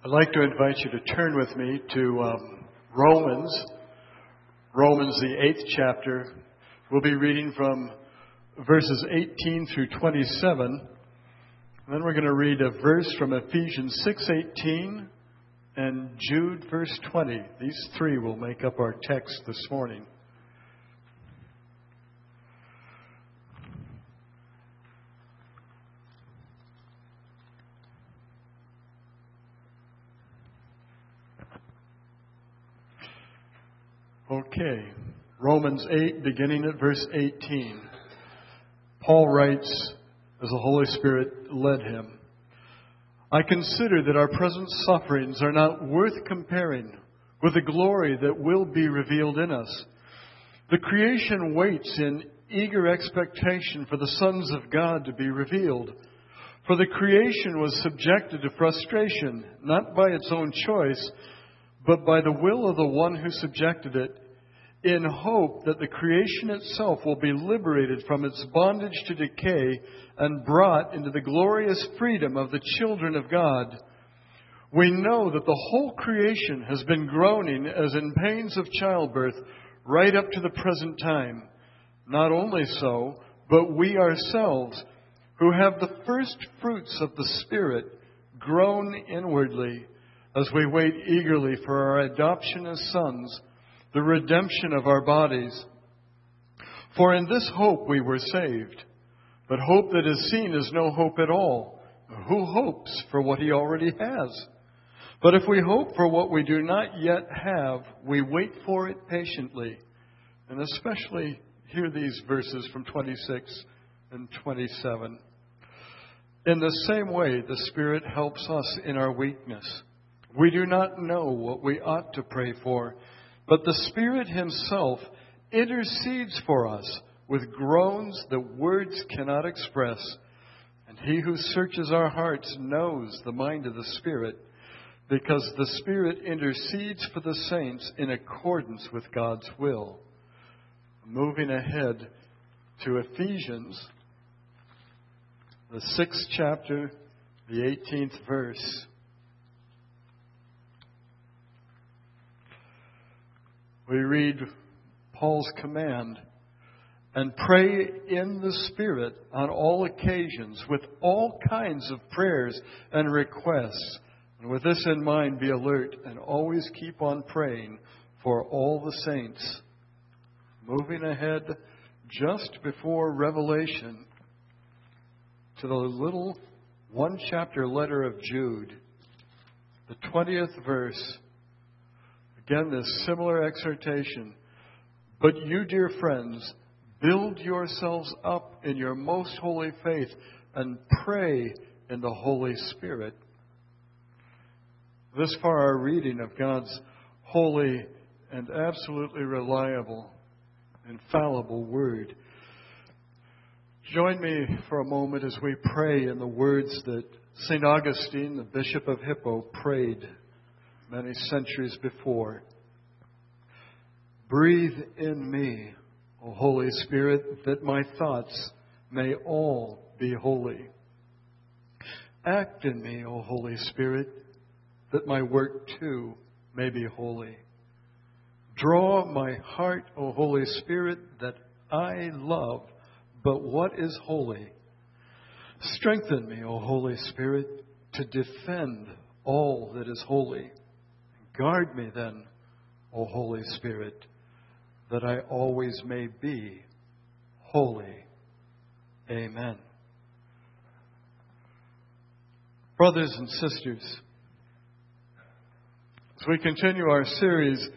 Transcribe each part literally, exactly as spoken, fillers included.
I'd like to invite you to turn with me to um, Romans, Romans the eighth chapter. We'll be reading from verses eighteen through twenty-seven. And then we're going to read a verse from Ephesians six eighteen and Jude verse twenty. These three will make up our text this morning. Okay, Romans eight, beginning at verse eighteen. Paul writes, as the Holy Spirit led him, I consider that our present sufferings are not worth comparing with the glory that will be revealed in us. The creation waits in eager expectation for the sons of God to be revealed. For the creation was subjected to frustration, not by its own choice, but by the will of the one who subjected it, in hope that the creation itself will be liberated from its bondage to decay and brought into the glorious freedom of the children of God. We know that the whole creation has been groaning as in pains of childbirth right up to the present time. Not only so, but we ourselves, who have the first fruits of the Spirit, groan inwardly as we wait eagerly for our adoption as sons, the redemption of our bodies. For in this hope we were saved. But hope that is seen is no hope at all. Who hopes for what he already has? But if we hope for what we do not yet have, we wait for it patiently. And especially hear these verses from twenty-six and twenty-seven. In the same way, the Spirit helps us in our weakness. We do not know what we ought to pray for, but the Spirit Himself intercedes for us with groans that words cannot express. And He who searches our hearts knows the mind of the Spirit, because the Spirit intercedes for the saints in accordance with God's will. Moving ahead to Ephesians, the sixth chapter, the eighteenth verse. We read Paul's command, and pray in the Spirit on all occasions with all kinds of prayers and requests. And with this in mind, be alert and always keep on praying for all the saints. Moving ahead just before Revelation to the little one chapter letter of Jude, the twentieth verse. Again, this similar exhortation. But you, dear friends, build yourselves up in your most holy faith and pray in the Holy Spirit. This far, our reading of God's holy and absolutely reliable, infallible Word. Join me for a moment as we pray in the words that Saint Augustine, the Bishop of Hippo, prayed many centuries before. Breathe in me, O Holy Spirit, that my thoughts may all be holy. Act in me, O Holy Spirit, that my work too may be holy. Draw my heart, O Holy Spirit, that I love but what is holy. Strengthen me, O Holy Spirit, to defend all that is holy. Guard me then, O Holy Spirit, that I always may be holy. Amen. Brothers and sisters, as we continue our series,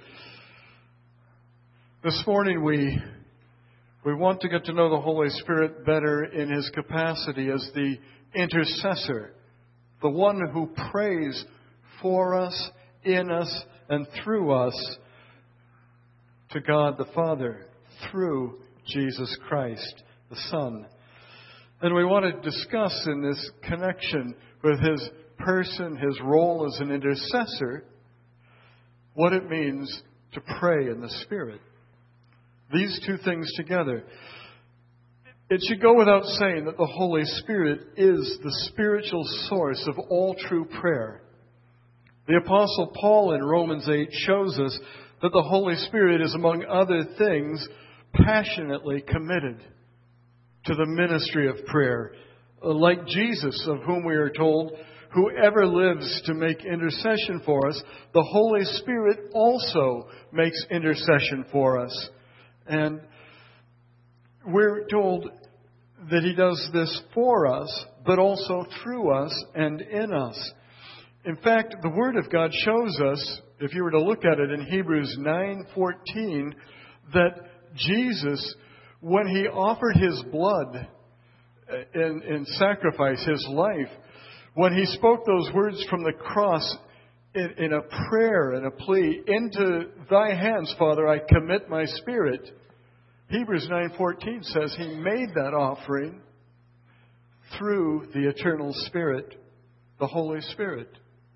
this morning we, we want to get to know the Holy Spirit better in His capacity as the intercessor, the one who prays for us, in us, and through us to God the Father, through Jesus Christ, the Son. And we want to discuss in this connection with His person, His role as an intercessor, what it means to pray in the Spirit. These two things together. It should go without saying that the Holy Spirit is the spiritual source of all true prayer. The Apostle Paul in Romans eight shows us that the Holy Spirit is, among other things, passionately committed to the ministry of prayer. Like Jesus, of whom we are told, whoever lives to make intercession for us, the Holy Spirit also makes intercession for us. And we're told that He does this for us, but also through us and in us. In fact, the Word of God shows us, if you were to look at it in Hebrews nine fourteen, that Jesus, when He offered His blood in, in sacrifice, His life, when He spoke those words from the cross in, in a prayer and a plea, into Thy hands, Father, I commit my spirit, Hebrews nine fourteen says He made that offering through the eternal Spirit, the Holy Spirit.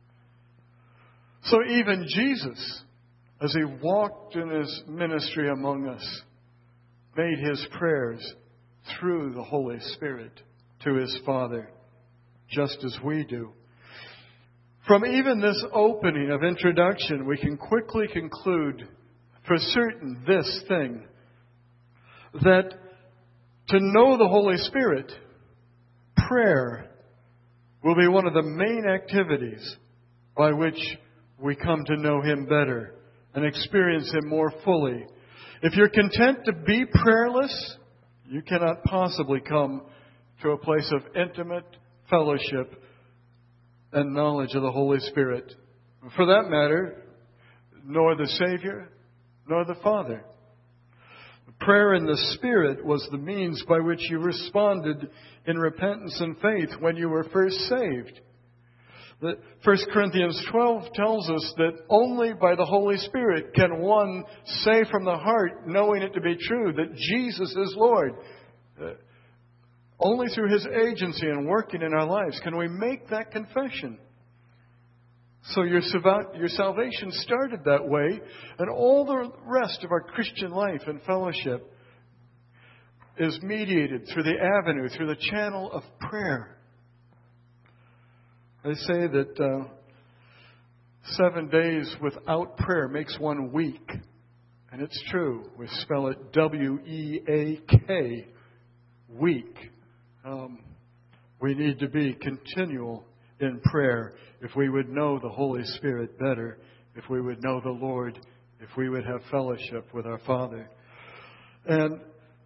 So even Jesus, as He walked in His ministry among us, made His prayers through the Holy Spirit to His Father, just as we do. From even this opening of introduction, we can quickly conclude for certain this thing, that to know the Holy Spirit, prayer will be one of the main activities by which we come to know Him better and experience Him more fully. If you're content to be prayerless, you cannot possibly come to a place of intimate fellowship and knowledge of the Holy Spirit. For that matter, nor the Savior, nor the Father. Prayer in the Spirit was the means by which you responded in repentance and faith when you were first saved. First Corinthians twelve tells us that only by the Holy Spirit can one say from the heart, knowing it to be true, that Jesus is Lord. Uh, only through His agency and working in our lives can we make that confession. So your, your salvation started that way, and all the rest of our Christian life and fellowship is mediated through the avenue, through the channel of prayer. They say that uh, seven days without prayer makes one weak. And it's true. We spell it W E A K, weak. Um, we need to be continual in prayer if we would know the Holy Spirit better, if we would know the Lord, if we would have fellowship with our Father. And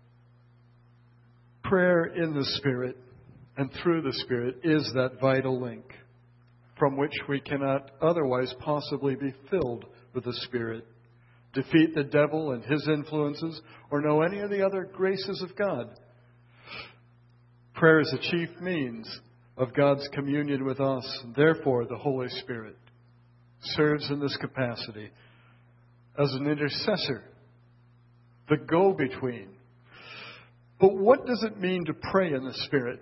prayer in the Spirit and through the Spirit is that vital link from which we cannot otherwise possibly be filled with the Spirit, defeat the devil and his influences, or know any of the other graces of God. Prayer is the chief means of God's communion with us, and therefore the Holy Spirit serves in this capacity as an intercessor, the go-between. But what does it mean to pray in the Spirit?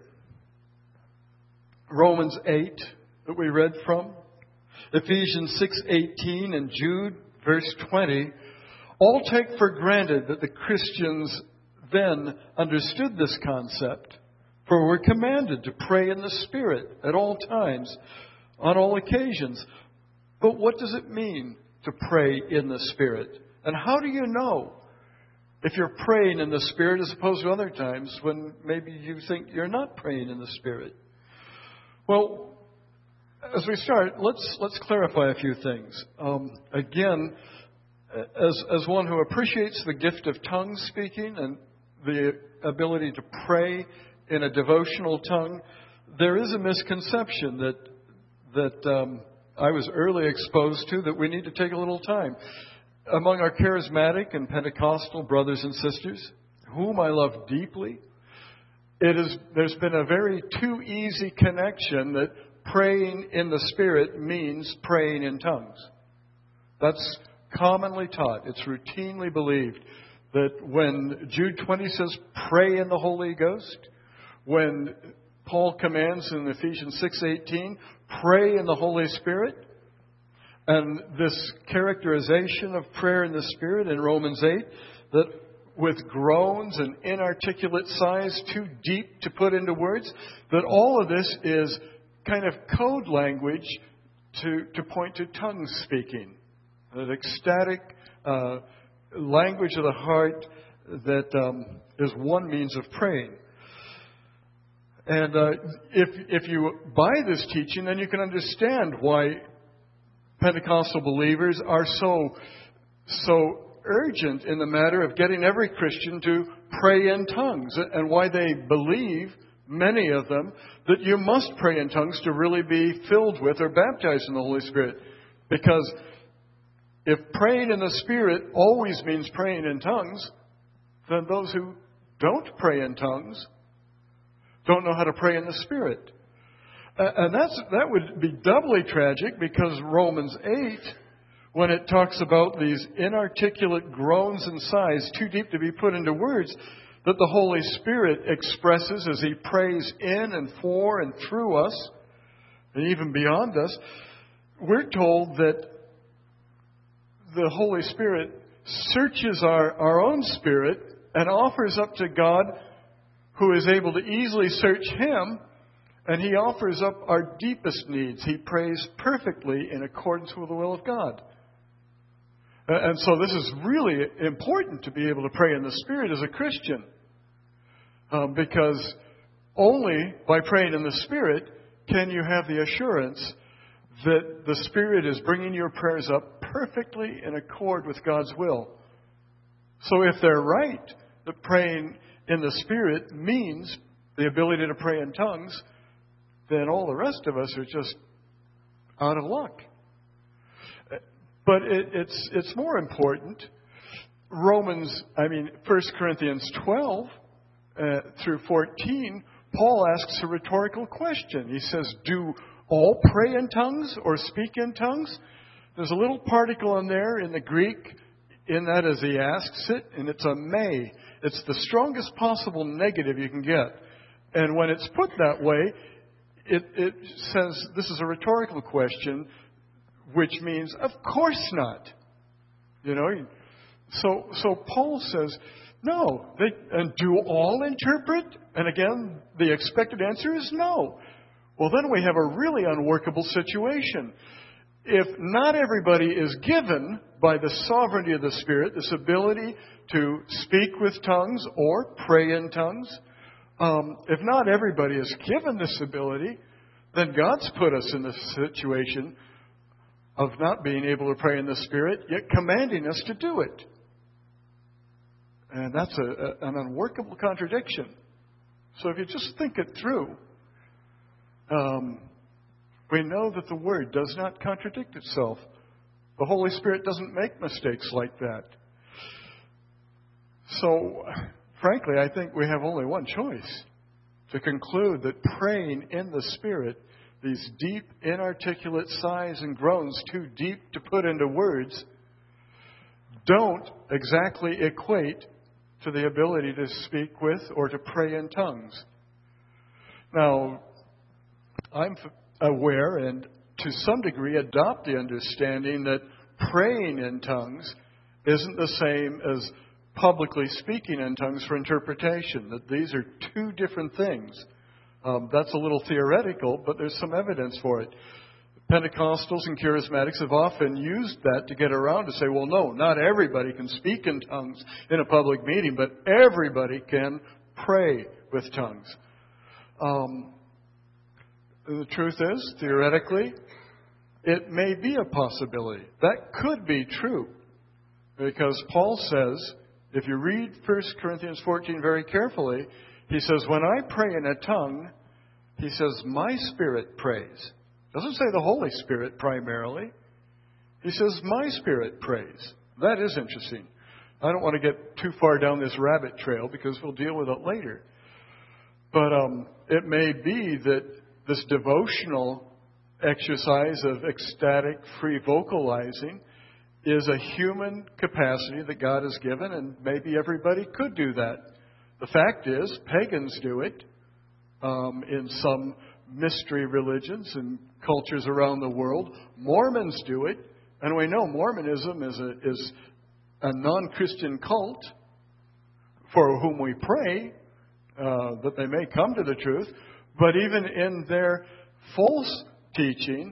Romans eight, that we read from, Ephesians six eighteen, and Jude verse twenty, all take for granted that the Christians then understood this concept, for we're commanded to pray in the Spirit at all times, on all occasions. But what does it mean to pray in the Spirit? And how do you know if you're praying in the Spirit as opposed to other times when maybe you think you're not praying in the Spirit? Well, as we start, let's let's clarify a few things. Um, again, as as one who appreciates the gift of tongue speaking and the ability to pray in a devotional tongue, there is a misconception that that um, I was early exposed to that we need to take a little time. Among our charismatic and Pentecostal brothers and sisters, whom I love deeply, it is there's been a very too easy connection that praying in the Spirit means praying in tongues. That's commonly taught. It's routinely believed that when Jude twenty says pray in the Holy Ghost, when Paul commands in Ephesians six eighteen, pray in the Holy Spirit, and this characterization of prayer in the Spirit in Romans eight, that with groans and inarticulate sighs too deep to put into words, that all of this is kind of code language to, to point to tongue speaking, that ecstatic uh, language of the heart that um, is one means of praying. And uh, if if you buy this teaching, then you can understand why Pentecostal believers are so so urgent in the matter of getting every Christian to pray in tongues, and why they believe, many of them, that you must pray in tongues to really be filled with or baptized in the Holy Spirit. Because if praying in the Spirit always means praying in tongues, then those who don't pray in tongues don't know how to pray in the Spirit. Uh, and that's that would be doubly tragic, because Romans eight, when it talks about these inarticulate groans and sighs too deep to be put into words, that the Holy Spirit expresses as He prays in and for and through us, and even beyond us, we're told that the Holy Spirit searches our, our own spirit and offers up to God, who is able to easily search Him, and He offers up our deepest needs. He prays perfectly in accordance with the will of God. And so this is really important, to be able to pray in the Spirit as a Christian. Um, because only by praying in the Spirit can you have the assurance that the Spirit is bringing your prayers up perfectly in accord with God's will. So if they're right, that praying in the Spirit means the ability to pray in tongues, then all the rest of us are just out of luck. But it, it's it's more important. Romans, I mean, First Corinthians twelve uh, through fourteen, Paul asks a rhetorical question. He says, do all pray in tongues or speak in tongues? There's a little particle in there in the Greek, in that as he asks it, and it's a may. It's the strongest possible negative you can get. And when it's put that way, it, it says this is a rhetorical question, which means, of course not. You know, so so Paul says, no. They, and do all interpret? And again, the expected answer is no. Well, then we have a really unworkable situation. If not everybody is given by the sovereignty of the Spirit this ability to speak with tongues or pray in tongues, um, if not everybody is given this ability, then God's put us in this situation of not being able to pray in the Spirit, yet commanding us to do it. And that's a, a, an unworkable contradiction. So if you just think it through, um, we know that the Word does not contradict itself. The Holy Spirit doesn't make mistakes like that. So, frankly, I think we have only one choice: to conclude that praying in the Spirit, these deep, inarticulate sighs and groans too deep to put into words, don't exactly equate to the ability to speak with or to pray in tongues. Now, I'm aware and to some degree adopt the understanding that praying in tongues isn't the same as publicly speaking in tongues for interpretation, that these are two different things. Um, that's a little theoretical, but there's some evidence for it. Pentecostals and charismatics have often used that to get around to say, well, no, not everybody can speak in tongues in a public meeting, but everybody can pray with tongues. Um, the truth is, theoretically, it may be a possibility. That could be true, because Paul says, if you read First Corinthians fourteen very carefully, he says, when I pray in a tongue, he says, my spirit prays. Doesn't say the Holy Spirit primarily. He says, my spirit prays. That is interesting. I don't want to get too far down this rabbit trail because we'll deal with it later. But um, it may be that this devotional exercise of ecstatic free vocalizing is a human capacity that God has given, and maybe everybody could do that. The fact is, pagans do it um, in some mystery religions and cultures around the world. Mormons do it, and we know Mormonism is a, is a non-Christian cult for whom we pray uh, that they may come to the truth. But even in their false teaching,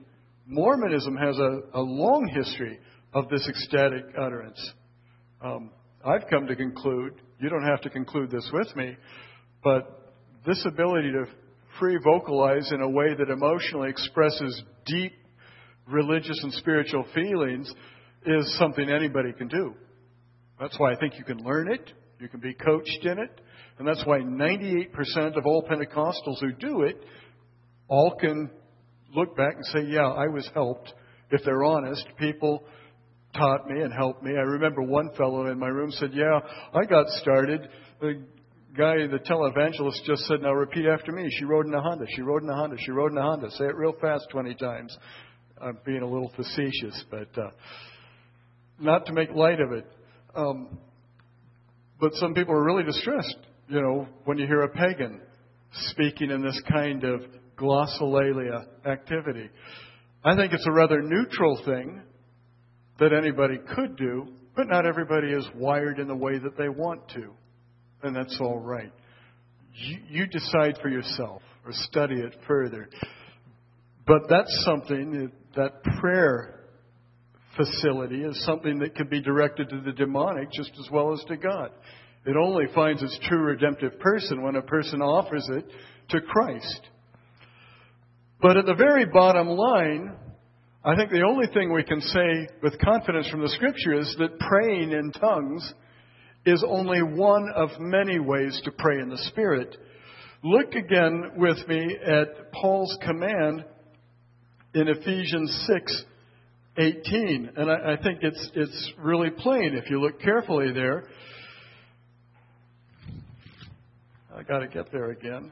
Mormonism has a, a long history of this ecstatic utterance. Um, I've come to conclude, you don't have to conclude this with me, but this ability to free vocalize in a way that emotionally expresses deep religious and spiritual feelings is something anybody can do. That's why I think you can learn it. You can be coached in it. And that's why ninety-eight percent of all Pentecostals who do it all can look back and say, yeah, I was helped. If they're honest, people taught me and helped me. I remember one fellow in my room said, yeah, I got started. The guy, the televangelist, just said, now repeat after me. She rode in a Honda. She rode in a Honda. She rode in a Honda. Say it real fast twenty times. I'm being a little facetious, but uh, not to make light of it. Um, but some people are really distressed, you know, when you hear a pagan speaking in this kind of glossolalia activity. I think it's a rather neutral thing that anybody could do, but not everybody is wired in the way that they want to. And that's all right. You, you decide for yourself or study it further. But that's something, that prayer facility is something that can be directed to the demonic just as well as to God. It only finds its true redemptive person when a person offers it to Christ. But at the very bottom line, I think the only thing we can say with confidence from the Scripture is that praying in tongues is only one of many ways to pray in the Spirit. Look again with me at Paul's command in Ephesians six eighteen. And I, I think it's it's really plain if you look carefully there. I got to get there again.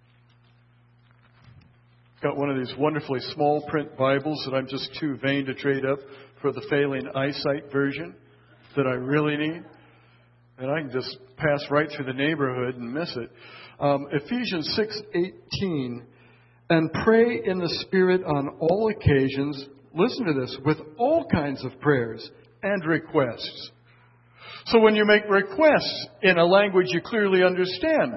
Got one of these wonderfully small print Bibles that I'm just too vain to trade up for the failing eyesight version that I really need. And I can just pass right through the neighborhood and miss it. Um, Ephesians six eighteen. And pray in the Spirit on all occasions, listen to this, with all kinds of prayers and requests. So when you make requests in a language you clearly understand,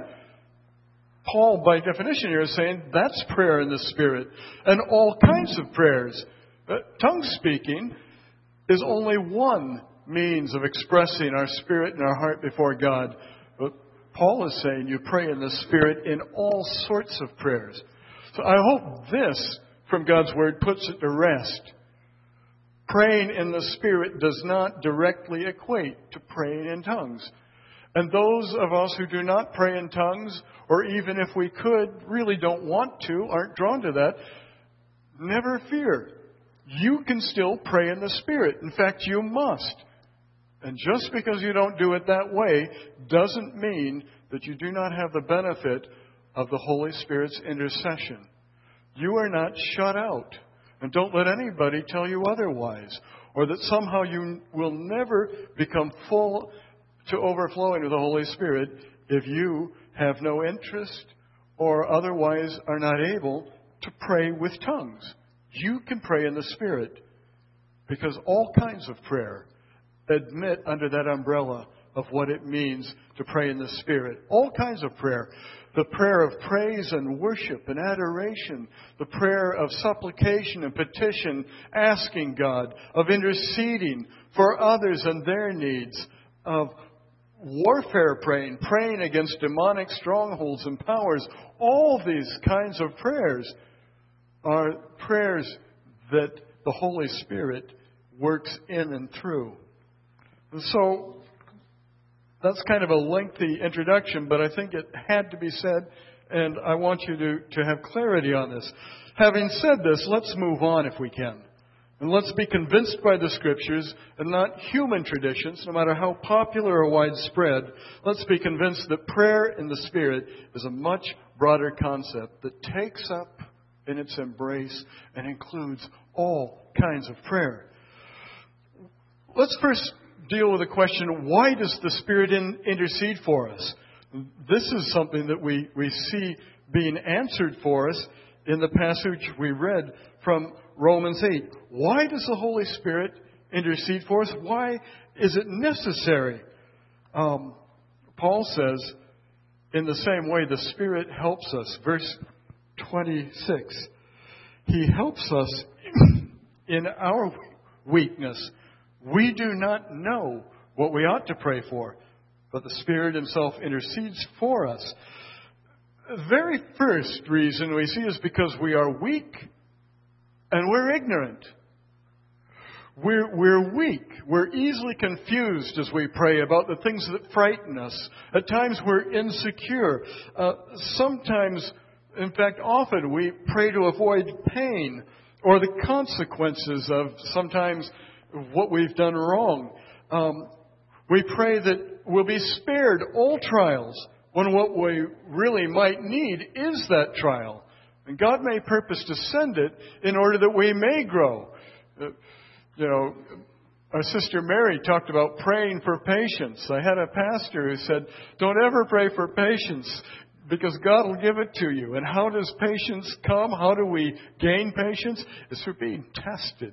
Paul, by definition here, is saying that's prayer in the Spirit. And all kinds of prayers. Uh, tongue speaking is only one means of expressing our spirit and our heart before God. But Paul is saying you pray in the Spirit in all sorts of prayers. So I hope this, from God's Word, puts it to rest. Praying in the Spirit does not directly equate to praying in tongues. And those of us who do not pray in tongues, or even if we could, really don't want to, aren't drawn to that, never fear. You can still pray in the Spirit. In fact, you must. And just because you don't do it that way doesn't mean that you do not have the benefit of the Holy Spirit's intercession. You are not shut out. And don't let anybody tell you otherwise. Or that somehow you will never become full to overflowing with the Holy Spirit if you have no interest or otherwise are not able to pray with tongues. You can pray in the Spirit because all kinds of prayer admit under that umbrella of what it means to pray in the Spirit. All kinds of prayer. The prayer of praise and worship and adoration. The prayer of supplication and petition, asking God. Of interceding for others and their needs. Of warfare praying, praying against demonic strongholds and powers. All these kinds of prayers are prayers that the Holy Spirit works in and through. And so, that's kind of a lengthy introduction, but I think it had to be said, and I want you to, to have clarity on this. Having said this, let's move on if we can. And let's be convinced by the Scriptures and not human traditions, no matter how popular or widespread. Let's be convinced that prayer in the Spirit is a much broader concept that takes up in its embrace and includes all kinds of prayer. Let's first deal with the question, why does the Spirit in, intercede for us? This is something that we, we see being answered for us in the passage we read from Romans eight. Why does the Holy Spirit intercede for us? Why is it necessary? Um, Paul says, in the same way, the Spirit helps us. Verse twenty-six. He helps us in our weakness, we do not know what we ought to pray for, but the Spirit Himself intercedes for us. The very first reason we see is because we are weak and we're ignorant. We're, we're weak. We're easily confused as we pray about the things that frighten us. At times we're insecure. Uh, sometimes, in fact, often we pray to avoid pain or the consequences of sometimes what we've done wrong. Um, we pray that we'll be spared all trials when what we really might need is that trial. And God may purpose to send it in order that we may grow. Uh, You know, our sister Mary talked about praying for patience. I had a pastor who said, don't ever pray for patience because God will give it to you. And how does patience come? How do we gain patience? It's through being tested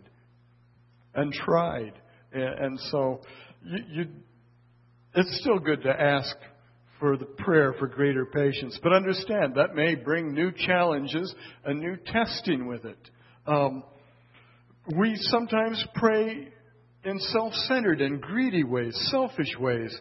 and tried. And so you, you, it's still good to ask for the prayer for greater patience. But understand, that may bring new challenges and new testing with it. Um, We sometimes pray in self-centered and greedy ways, selfish ways,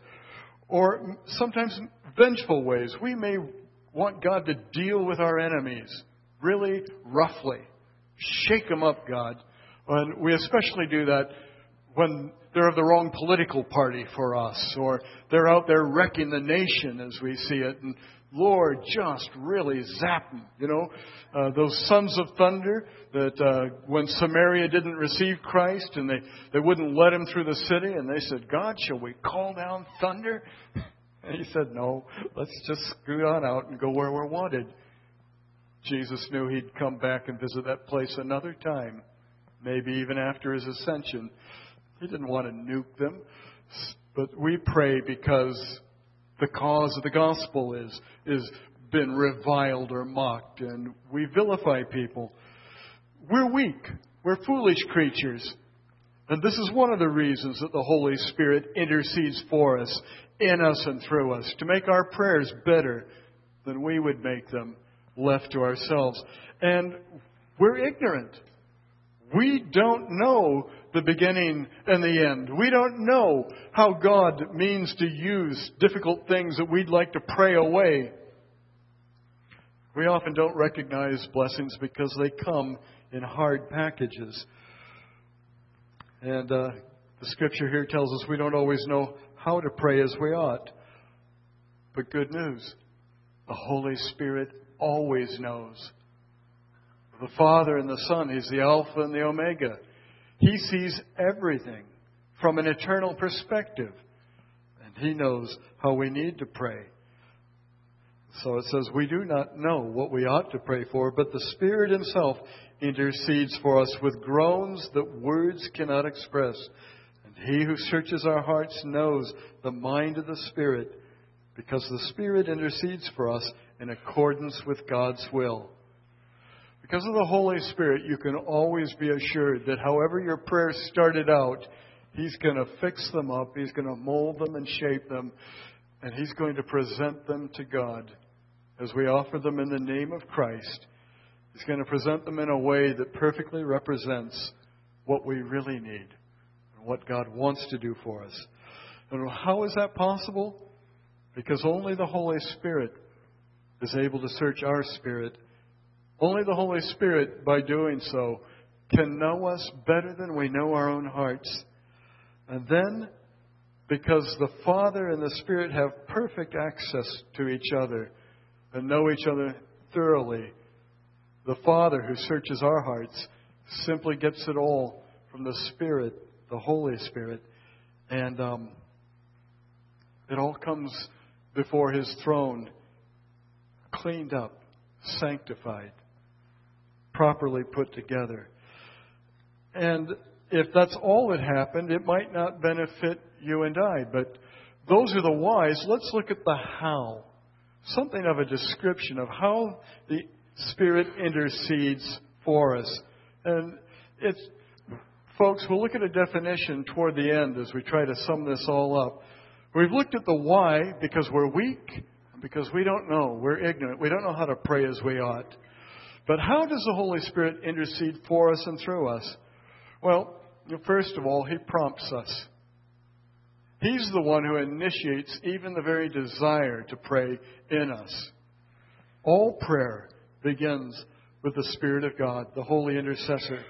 or sometimes vengeful ways. We may want God to deal with our enemies really roughly. Shake them up, God. And we especially do that when they're of the wrong political party for us, or they're out there wrecking the nation as we see it. And Lord, just really zap them, you know. Uh, those sons of thunder that uh, when Samaria didn't receive Christ and they, they wouldn't let him through the city, and they said, God, shall we call down thunder? And he said, no, let's just scoot on out and go where we're wanted. Jesus knew he'd come back and visit that place another time, maybe even after his ascension. He didn't want to nuke them. But we pray because the cause of the gospel is is been reviled or mocked, and we vilify people. We're weak. We're foolish creatures. And this is one of the reasons that the Holy Spirit intercedes for us, in us and through us, to make our prayers better than we would make them left to ourselves. And we're ignorant. We don't know the beginning and the end. We don't know how God means to use difficult things that we'd like to pray away. We often don't recognize blessings because they come in hard packages. And uh, the Scripture here tells us we don't always know how to pray as we ought. But good news, the Holy Spirit always knows. The Father and the Son, He's the Alpha and the Omega. He sees everything from an eternal perspective. And He knows how we need to pray. So it says, we do not know what we ought to pray for, but the Spirit Himself intercedes for us with groans that words cannot express. And He who searches our hearts knows the mind of the Spirit, because the Spirit intercedes for us in accordance with God's will. Because of the Holy Spirit, you can always be assured that however your prayers started out, He's going to fix them up, He's going to mold them and shape them, and He's going to present them to God as we offer them in the name of Christ. He's going to present them in a way that perfectly represents what we really need and what God wants to do for us. And how is that possible? Because only the Holy Spirit is able to search our spirit. Only the Holy Spirit, by doing so, can know us better than we know our own hearts. And then, because the Father and the Spirit have perfect access to each other and know each other thoroughly, the Father who searches our hearts simply gets it all from the Spirit, the Holy Spirit. And um, it all comes before His throne, cleaned up, sanctified, properly put together. And if that's all that happened, it might not benefit you and I. But those are the whys. Let's look at the how. Something of a description of how the Spirit intercedes for us. And it's, folks, we'll look at a definition toward the end as we try to sum this all up. We've looked at the why because we're weak, because we don't know. We're ignorant. We don't know how to pray as we ought. But how does the Holy Spirit intercede for us and through us? Well, first of all, He prompts us. He's the one who initiates even the very desire to pray in us. All prayer begins with the Spirit of God, the Holy Intercessor.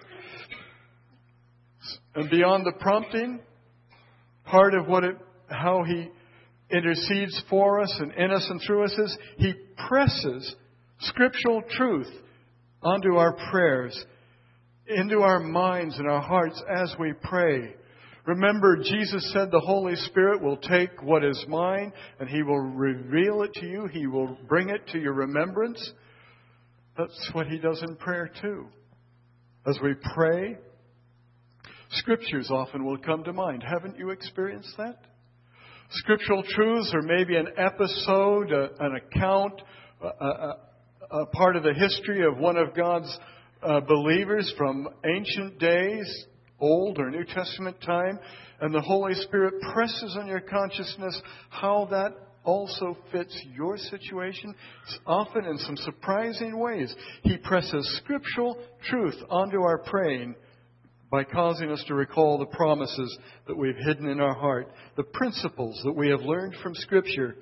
And beyond the prompting, part of what it, how He intercedes for us and in us and through us is He presses scriptural truth onto our prayers, into our minds and our hearts as we pray. Remember, Jesus said the Holy Spirit will take what is mine and He will reveal it to you. He will bring it to your remembrance. That's what He does in prayer too. As we pray, Scriptures often will come to mind. Haven't you experienced that? Scriptural truths, or maybe an episode, a, an account, a, a, a part of the history of one of God's uh, believers from ancient days, Old or New Testament time, and the Holy Spirit presses on your consciousness how that also fits your situation. It's often in some surprising ways. He presses scriptural truth onto our praying by causing us to recall the promises that we've hidden in our heart, the principles that we have learned from Scripture.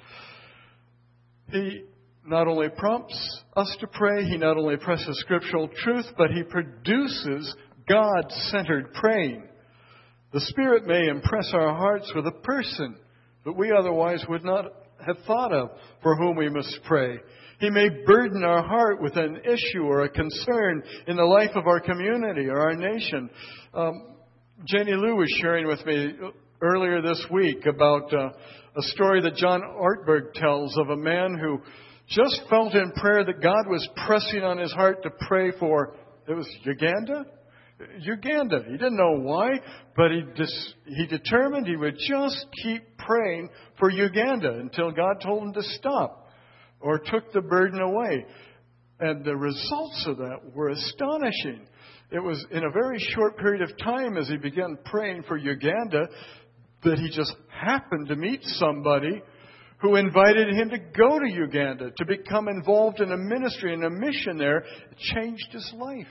He not only prompts us to pray, He not only presses scriptural truth, but He produces God-centered praying. The Spirit may impress our hearts with a person that we otherwise would not have thought of for whom we must pray. He may burden our heart with an issue or a concern in the life of our community or our nation. Um, Jenny Lou was sharing with me earlier this week about uh, a story that John Ortberg tells of a man who just felt in prayer that God was pressing on his heart to pray for, it was Uganda? Uganda. He didn't know why, but he dis- he determined he would just keep praying for Uganda until God told him to stop or took the burden away. And the results of that were astonishing. It was in a very short period of time as he began praying for Uganda that he just happened to meet somebody who invited him to go to Uganda, to become involved in a ministry and a mission there. It changed his life.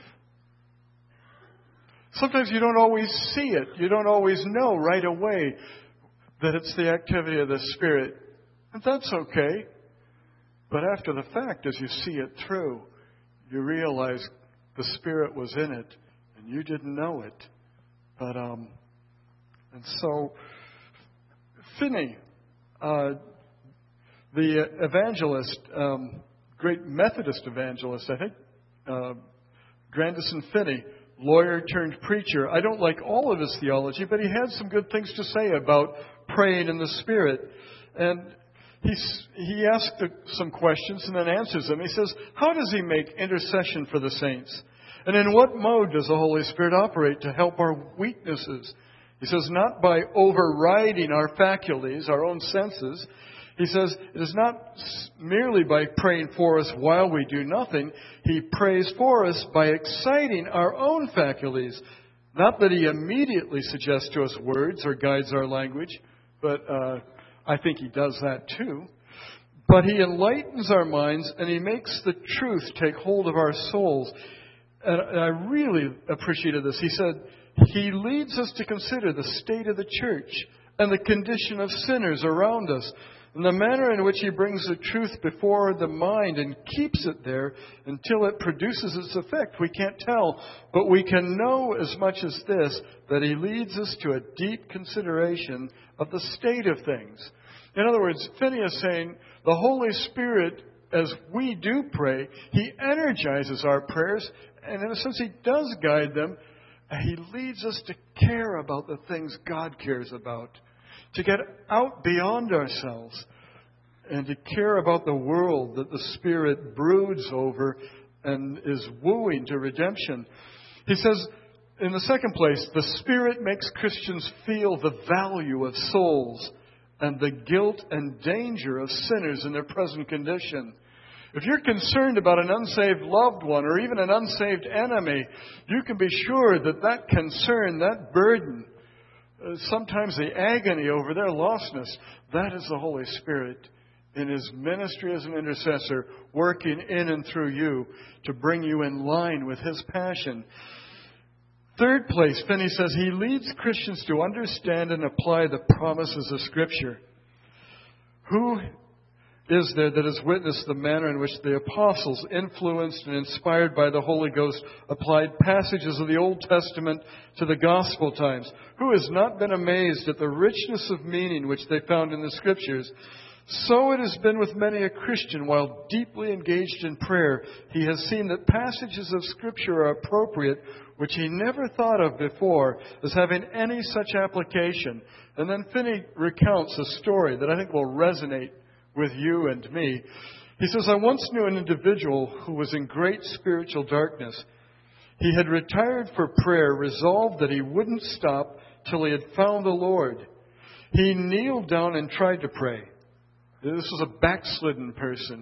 Sometimes you don't always see it. You don't always know right away that it's the activity of the Spirit. And that's okay. But after the fact, as you see it through, you realize the Spirit was in it and you didn't know it. But, um, and so, Finney, uh, the evangelist, um, great Methodist evangelist, I think, uh, Grandison Finney, lawyer turned preacher. I don't like all of his theology, but he had some good things to say about praying in the Spirit. And he's, he asked some questions and then answers them. He says, how does he make intercession for the saints? And in what mode does the Holy Spirit operate to help our weaknesses? He says, not by overriding our faculties, our own senses. He says, it is not merely by praying for us while we do nothing. He prays for us by exciting our own faculties. Not that He immediately suggests to us words or guides our language, but uh, I think He does that too. But He enlightens our minds and He makes the truth take hold of our souls. And I really appreciated this. He said, He leads us to consider the state of the church and the condition of sinners around us, and the manner in which He brings the truth before the mind and keeps it there until it produces its effect. We can't tell, but we can know as much as this, that He leads us to a deep consideration of the state of things. In other words, Finney is saying the Holy Spirit, as we do pray, He energizes our prayers, and in a sense He does guide them. He leads us to care about the things God cares about, to get out beyond ourselves and to care about the world that the Spirit broods over and is wooing to redemption. He says, in the second place, the Spirit makes Christians feel the value of souls and the guilt and danger of sinners in their present condition. If you're concerned about an unsaved loved one or even an unsaved enemy, you can be sure that that concern, that burden, Uh, sometimes the agony over their lostness, that is the Holy Spirit in His ministry as an intercessor, working in and through you to bring you in line with His passion. Third place, Finney says, he leads Christians to understand and apply the promises of Scripture. Who is there that has witnessed the manner in which the apostles, influenced and inspired by the Holy Ghost, applied passages of the Old Testament to the gospel times? Who has not been amazed at the richness of meaning which they found in the Scriptures? So it has been with many a Christian, while deeply engaged in prayer, he has seen that passages of Scripture are appropriate, which he never thought of before as having any such application. And then Finney recounts a story that I think will resonate with you and me. He says, I once knew an individual who was in great spiritual darkness. He had retired for prayer, resolved that he wouldn't stop till he had found the Lord. He kneeled down and tried to pray. This was a backslidden person.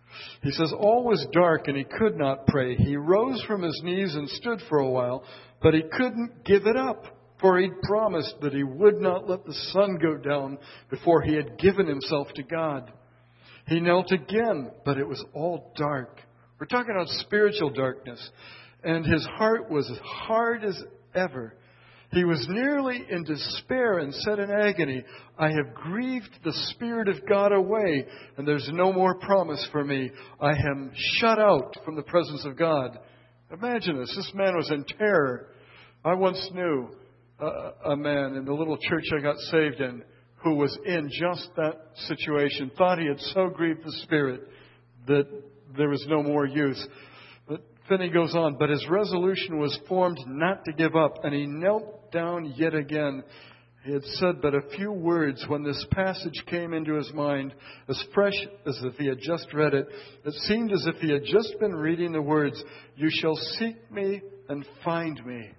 He says, all was dark and he could not pray. He rose from his knees and stood for a while, but he couldn't give it up, for he'd promised that he would not let the sun go down before he had given himself to God. He knelt again, but it was all dark. We're talking about spiritual darkness. And his heart was as hard as ever. He was nearly in despair and said in agony, I have grieved the Spirit of God away, and there's no more promise for me. I am shut out from the presence of God. Imagine this. This man was in terror. I once knew a, a man in the little church I got saved in who was in just that situation, thought he had so grieved the Spirit that there was no more use. But Finney goes on, but his resolution was formed not to give up, and he knelt down yet again. He had said but a few words when this passage came into his mind, as fresh as if he had just read it. It seemed as if he had just been reading the words, you shall seek me and find me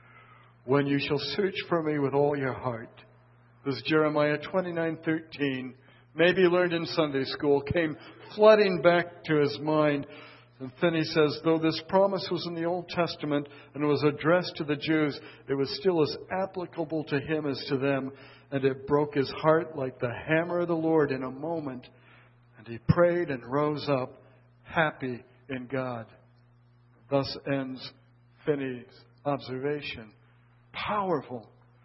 when you shall search for me with all your heart. This Jeremiah twenty-nine thirteen, maybe learned in Sunday school, came flooding back to his mind. And Finney says, though this promise was in the Old Testament and was addressed to the Jews, it was still as applicable to him as to them. And it broke his heart like the hammer of the Lord in a moment. And he prayed and rose up, happy in God. Thus ends Finney's observation. Powerful.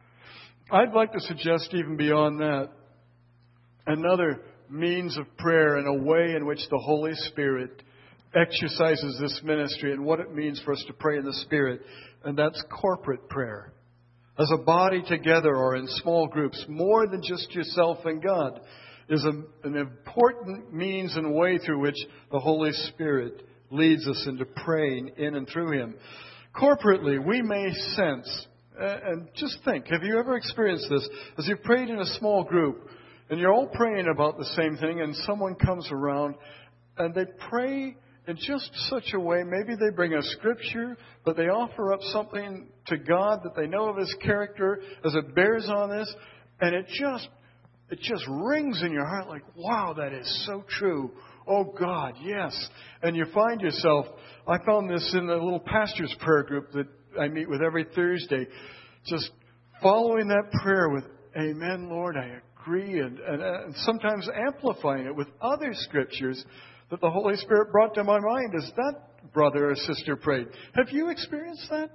I'd like to suggest even beyond that, another means of prayer and a way in which the Holy Spirit exercises this ministry and what it means for us to pray in the Spirit, and that's corporate prayer. As a body together or in small groups, more than just yourself and God, is a, an important means and way through which the Holy Spirit leads us into praying in and through Him. Corporately, we may sense, and just think, have you ever experienced this? As you've prayed in a small group, and you're all praying about the same thing, and someone comes around, and they pray in just such a way, maybe they bring a scripture, but they offer up something to God that they know of His character as it bears on this, and it just, it just rings in your heart like, wow, that is so true. Oh God, yes. And you find yourself, I found this in the little pastor's prayer group that I meet with every Thursday, just following that prayer with, Amen, Lord, I agree, and, and, and sometimes amplifying it with other scriptures that the Holy Spirit brought to my mind as that brother or sister prayed. Have you experienced that?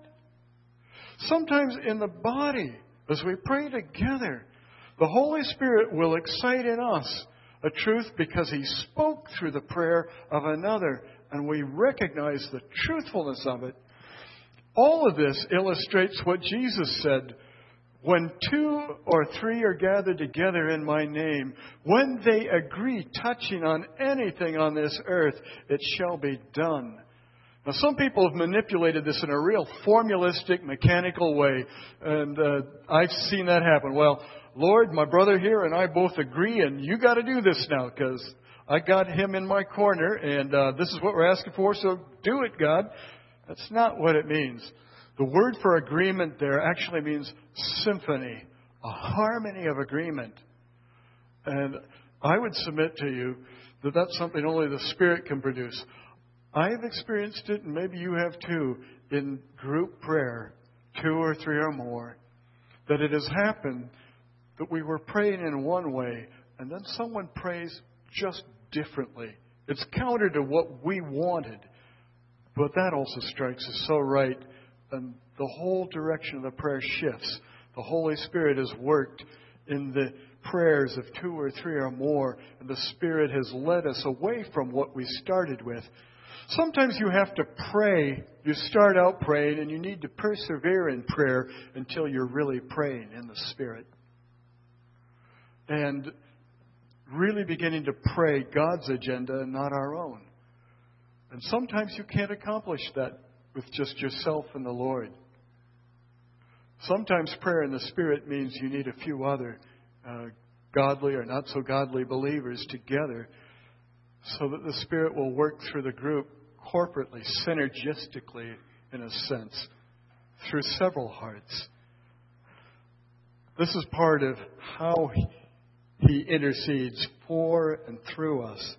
Sometimes in the body, as we pray together, the Holy Spirit will excite in us a truth because He spoke through the prayer of another, and we recognize the truthfulness of it. All of this illustrates what Jesus said, when two or three are gathered together in my name, when they agree touching on anything on this earth, it shall be done. Now, some people have manipulated this in a real formulistic, mechanical way, and uh, I've seen that happen. Well, Lord, my brother here and I both agree, and you got to do this now, because I got him in my corner, and uh, this is what we're asking for, so do it, God. That's not what it means. The word for agreement there actually means symphony, a harmony of agreement. And I would submit to you that that's something only the Spirit can produce. I have experienced it, and maybe you have too, in group prayer, two or three or more, that it has happened that we were praying in one way, and then someone prays just differently. It's counter to what we wanted, but that also strikes us so right. and the whole direction of the prayer shifts. The Holy Spirit has worked in the prayers of two or three or more, and the Spirit has led us away from what we started with. Sometimes you have to pray. You start out praying, and you need to persevere in prayer until you're really praying in the Spirit. And really beginning to pray God's agenda and not our own. And sometimes you can't accomplish that with just yourself and the Lord. Sometimes prayer in the Spirit means you need a few other uh, godly or not so godly believers together so that the Spirit will work through the group corporately, synergistically, in a sense, through several hearts. This is part of how He, he intercedes for and through us.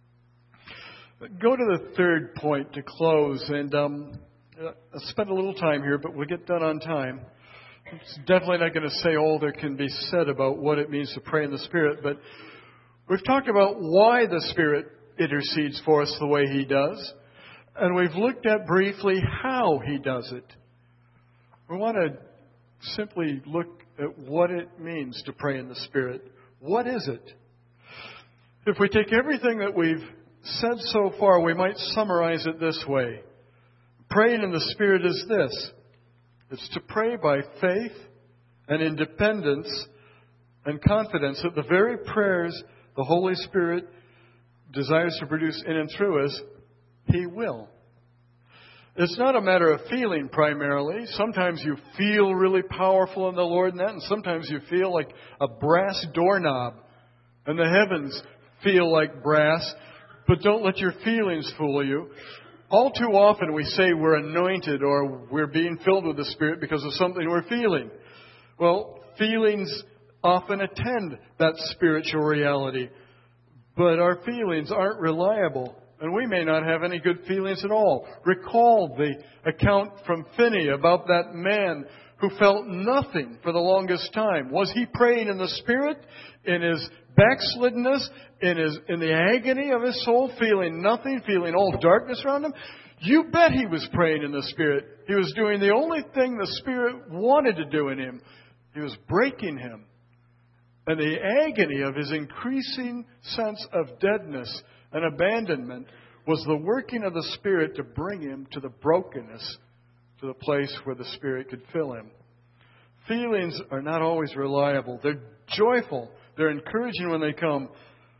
Go to the third point to close, and um, I'll spend a little time here, but we'll get done on time. It's definitely not going to say all there can be said about what it means to pray in the Spirit, but we've talked about why the Spirit intercedes for us the way He does, and we've looked at briefly how He does it. We want to simply look at what it means to pray in the Spirit. What is it? If we take everything that we've said so far, we might summarize it this way. Praying in the Spirit is this. It's to pray by faith and in dependence and confidence that the very prayers the Holy Spirit desires to produce in and through us, He will. It's not a matter of feeling primarily. Sometimes you feel really powerful in the Lord in that, and sometimes you feel like a brass doorknob, and the heavens feel like brass. But don't let your feelings fool you. All too often we say we're anointed or we're being filled with the Spirit because of something we're feeling. Well, feelings often attend that spiritual reality, but our feelings aren't reliable. And we may not have any good feelings at all. Recall the account from Finney about that man who felt nothing for the longest time. Was he praying in the Spirit, in his backsliddenness, in his in the agony of his soul, feeling nothing, feeling all darkness around him? You bet he was praying in the Spirit. He was doing the only thing the Spirit wanted to do in him. He was breaking him. And the agony of his increasing sense of deadness and abandonment was the working of the Spirit to bring him to the brokenness, to the place where the Spirit could fill him. Feelings are not always reliable. They're joyful. They're encouraging when they come.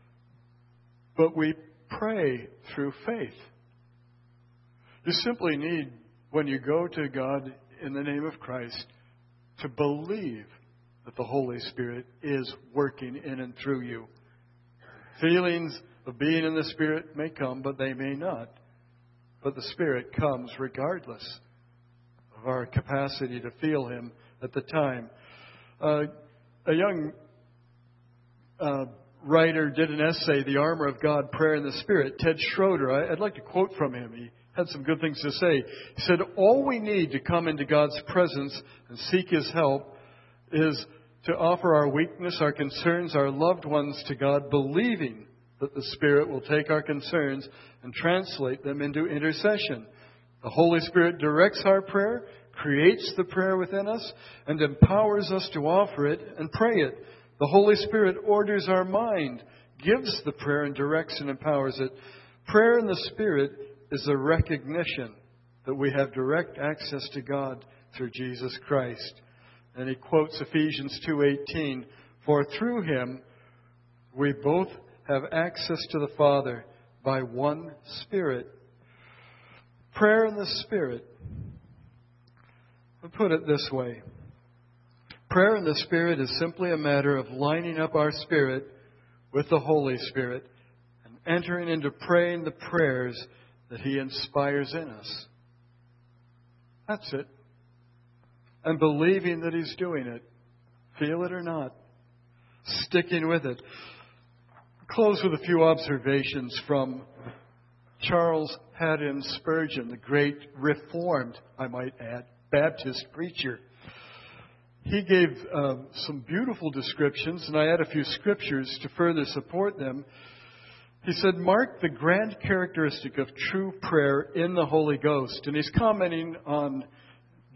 But we pray through faith. You simply need, when you go to God in the name of Christ, to believe that the Holy Spirit is working in and through you. Feelings of being in the Spirit may come, but they may not. But the Spirit comes regardless of our capacity to feel Him at the time. Uh, a young uh, writer did an essay, The Armor of God, Prayer in the Spirit. Ted Schroeder, I, I'd like to quote from him. He had some good things to say. He said, all we need to come into God's presence and seek His help is to offer our weakness, our concerns, our loved ones to God, believing that the Spirit will take our concerns and translate them into intercession. The Holy Spirit directs our prayer, creates the prayer within us, and empowers us to offer it and pray it. The Holy Spirit orders our mind, gives the prayer, and directs and empowers it. Prayer in the Spirit is a recognition that we have direct access to God through Jesus Christ. And he quotes Ephesians two eighteen, for through Him we both have access to the Father by one Spirit. Prayer in the Spirit. I'll put it this way. Prayer in the Spirit is simply a matter of lining up our spirit with the Holy Spirit and entering into praying the prayers that He inspires in us. That's it. And believing that He's doing it. Feel it or not. Sticking with it. Close with a few observations from Charles Haddon Spurgeon, the great Reformed, I might add, Baptist preacher. He gave uh, some beautiful descriptions, and I add a few scriptures to further support them. He said, mark the grand characteristic of true prayer in the Holy Ghost. And he's commenting on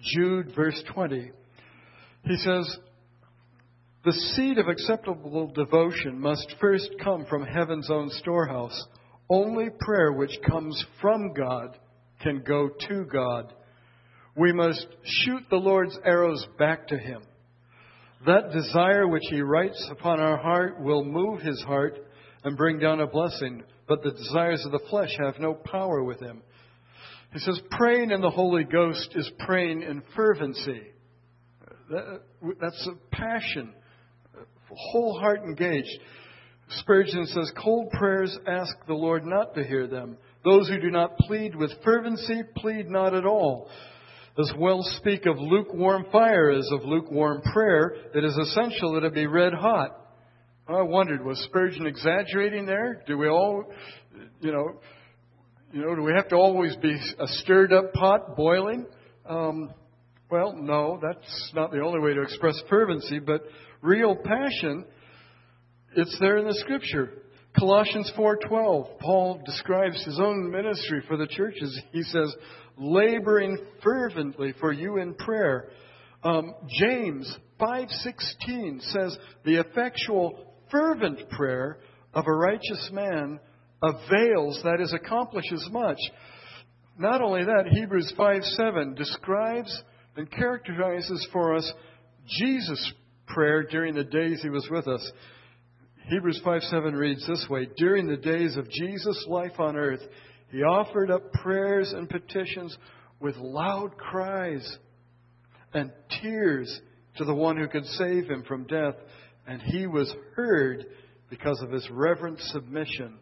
Jude, verse twenty. He says, the seed of acceptable devotion must first come from heaven's own storehouse. Only prayer which comes from God can go to God. We must shoot the Lord's arrows back to Him. That desire which He writes upon our heart will move His heart and bring down a blessing, but the desires of the flesh have no power with Him. He says, praying in the Holy Ghost is praying in fervency. That's a passion, whole heart engaged. Spurgeon says, cold prayers ask the Lord not to hear them. Those who do not plead with fervency plead not at all. As well speak of lukewarm fire as of lukewarm prayer. It is essential that it be red hot. I wondered, was Spurgeon exaggerating there? Do we all, you know, you know, do we have to always be a stirred up pot boiling? Um, well, no, that's not the only way to express fervency, but real passion, it's there in the Scripture. Colossians four twelve, Paul describes his own ministry for the churches. He says, laboring fervently for you in prayer. Um, James five sixteen says, the effectual fervent prayer of a righteous man avails, that is, accomplishes much. Not only that, Hebrews five seven describes and characterizes for us Jesus' prayer during the days He was with us. Hebrews five seven reads this way, during the days of Jesus' life on earth, He offered up prayers and petitions with loud cries and tears to the one who could save Him from death, and He was heard because of His reverent submission.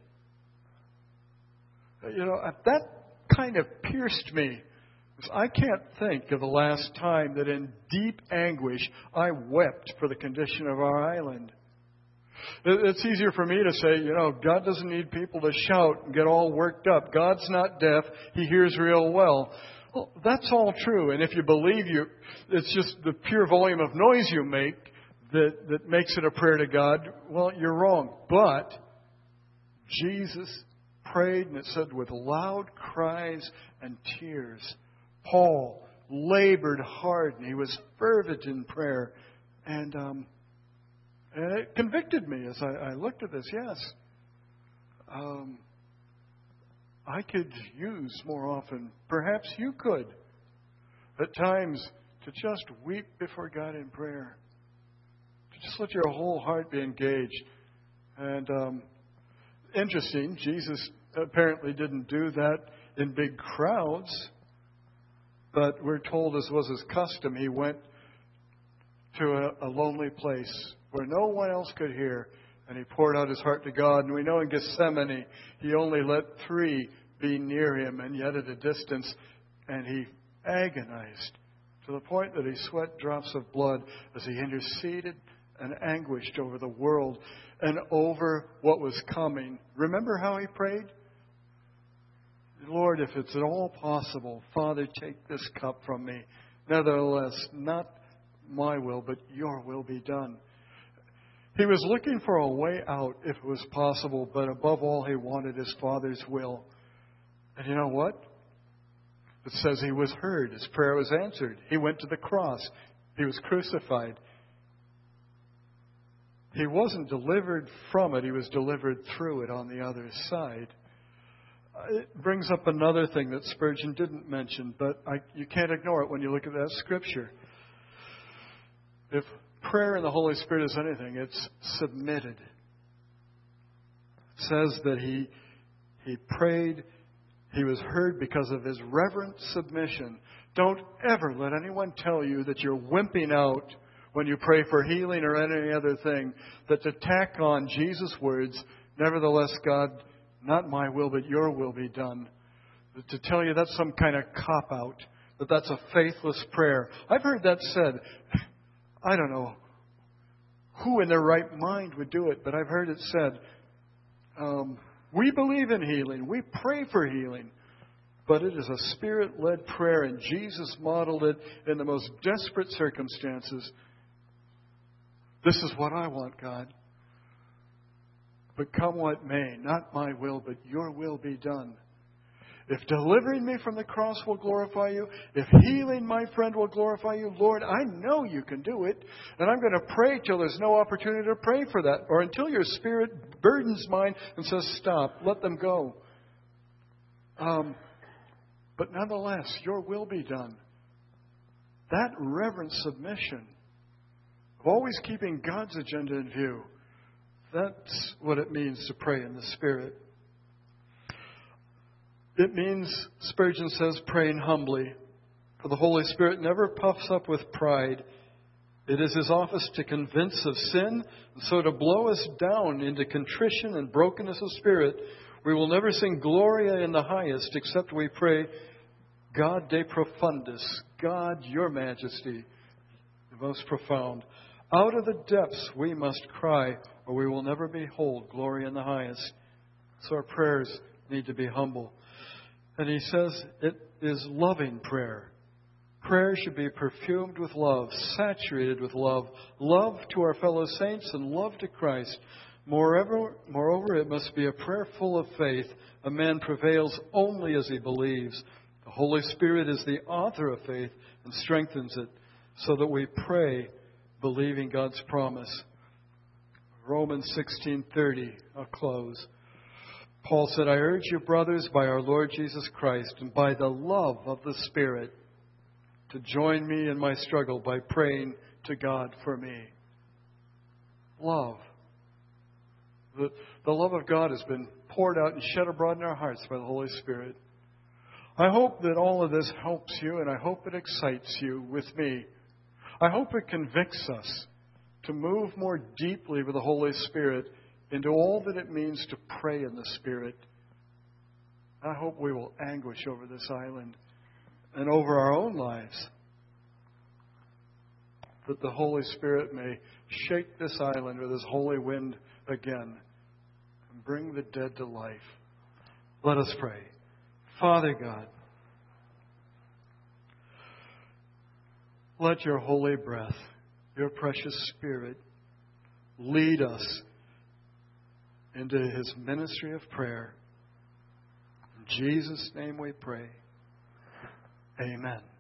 You know, that kind of pierced me. I can't think of the last time that in deep anguish I wept for the condition of our island. It's easier for me to say, you know, God doesn't need people to shout and get all worked up. God's not deaf. He hears real well. Well, that's all true. And if you believe you, it's just the pure volume of noise you make that, that makes it a prayer to God. Well, you're wrong. But Jesus prayed, and it said, with loud cries and tears. Paul labored hard, and he was fervent in prayer. And, um, and it convicted me as I, I looked at this. Yes, um, I could use more often, perhaps you could, at times, to just weep before God in prayer. To just let your whole heart be engaged. And um, interesting, Jesus apparently didn't do that in big crowds. But we're told, as was his custom, he went to a, a lonely place where no one else could hear, and he poured out his heart to God. And we know in Gethsemane, he only let three be near him, and yet at a distance, and he agonized to the point that he sweat drops of blood as he interceded and anguished over the world and over what was coming. Remember how he prayed? Lord, if it's at all possible, Father, take this cup from me. Nevertheless, not my will, but your will be done. He was looking for a way out if it was possible, but above all, he wanted his Father's will. And you know what? It says he was heard. His prayer was answered. He went to the cross. He was crucified. He wasn't delivered from it. He was delivered through it on the other side. It brings up another thing that Spurgeon didn't mention, but I, you can't ignore it when you look at that scripture. If prayer in the Holy Spirit is anything, it's submitted. It says that he he prayed, he was heard because of his reverent submission. Don't ever let anyone tell you that you're wimping out when you pray for healing or any other thing, that to tack on Jesus' words, nevertheless, God, not my will, but your will be done. To tell you that's some kind of cop-out, that that's a faithless prayer. I've heard that said. I don't know who in their right mind would do it, but I've heard it said, um, we believe in healing. We pray for healing. But it is a Spirit-led prayer, and Jesus modeled it in the most desperate circumstances. This is what I want, God. But come what may, not my will, but your will be done. If delivering me from the cross will glorify you, if healing my friend will glorify you, Lord, I know you can do it. And I'm going to pray till there's no opportunity to pray for that. Or until your Spirit burdens mine and says, stop, let them go. Um, but nonetheless, your will be done. That reverent submission of always keeping God's agenda in view, that's what it means to pray in the Spirit. It means, Spurgeon says, praying humbly. For the Holy Spirit never puffs up with pride. It is His office to convince of sin, and so to blow us down into contrition and brokenness of spirit. We will never sing Gloria in the highest, except we pray, God de profundis, God, your majesty, the most profound. Out of the depths we must cry, or we will never behold glory in the highest. So our prayers need to be humble. And he says it is loving prayer. Prayer should be perfumed with love, saturated with love, love to our fellow saints and love to Christ. Moreover, moreover, it must be a prayer full of faith. A man prevails only as he believes. The Holy Spirit is the author of faith and strengthens it so that we pray believing God's promise. Romans sixteen thirty, I'll close. Paul said, I urge you, brothers, by our Lord Jesus Christ and by the love of the Spirit, to join me in my struggle by praying to God for me. Love. The, the love of God has been poured out and shed abroad in our hearts by the Holy Spirit. I hope that all of this helps you, and I hope it excites you with me. I hope it convicts us to move more deeply with the Holy Spirit into all that it means to pray in the Spirit. I hope we will anguish over this island and over our own lives, that the Holy Spirit may shake this island with His holy wind again and bring the dead to life. Let us pray. Father God, let your holy breath, your precious Spirit, lead us into His ministry of prayer. In Jesus' name we pray. Amen.